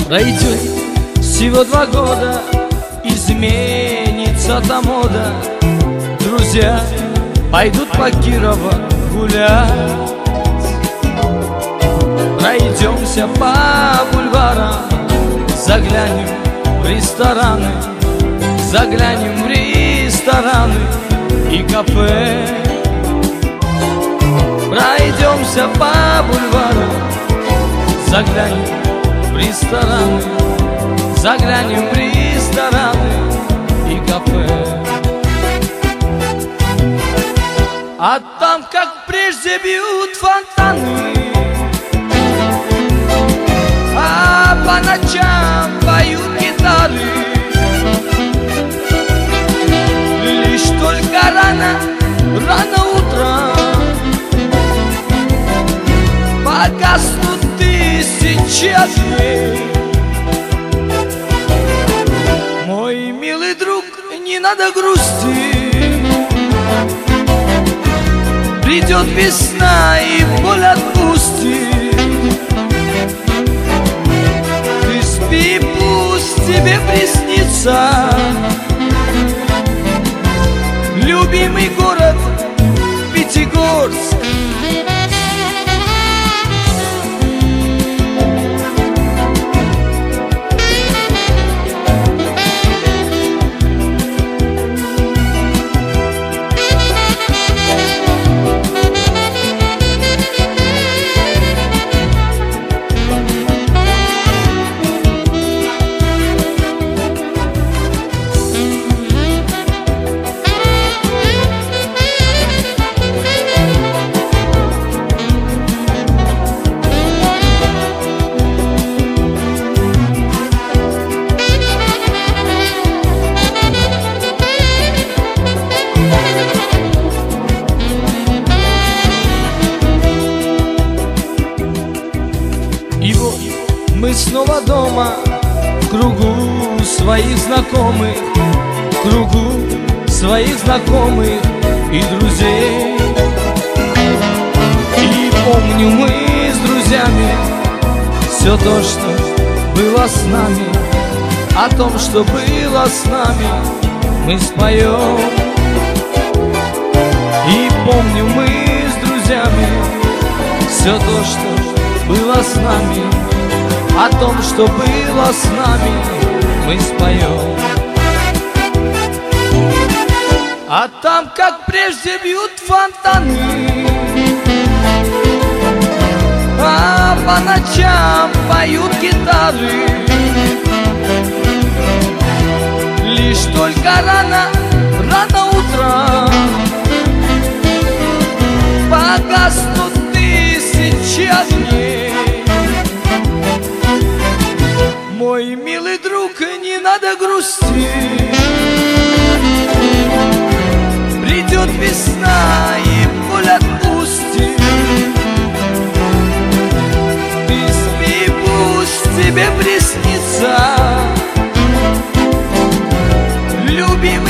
Пройдет всего 2 года, изменится та мода. Друзья пойдут по Кирово гулять. Пройдемся по бульварам, заглянем в рестораны, заглянем в рестораны и кафе. Пройдемся по бульварам, заглянем в рестораны, заглянем в рестораны и кафе. А там, как прежде, бьют фонтаны, а по ночам поют гитары. Лишь только рано утром погаснут тысячи огней. Мой милый друг, не надо грустить, придет весна и боль отпустит. Ты спи, пусть тебе приснится любимый город Пятигорск. И вот мы снова дома, в кругу своих знакомых, в кругу своих знакомых и друзей. И помню мы с друзьями все то, что было с нами. О том, что было с нами, мы споем. И помню мы с друзьями все то, что было с нами. О том, что было с нами, мы споем. А там, как прежде, бьют фонтаны, а по ночам поют гитары. Лишь только рано утром погаснут тысячи огней. Мой милый друг, не надо грустить, придет весна и боль отпустит. Ты спи, пусть тебе приснится любимый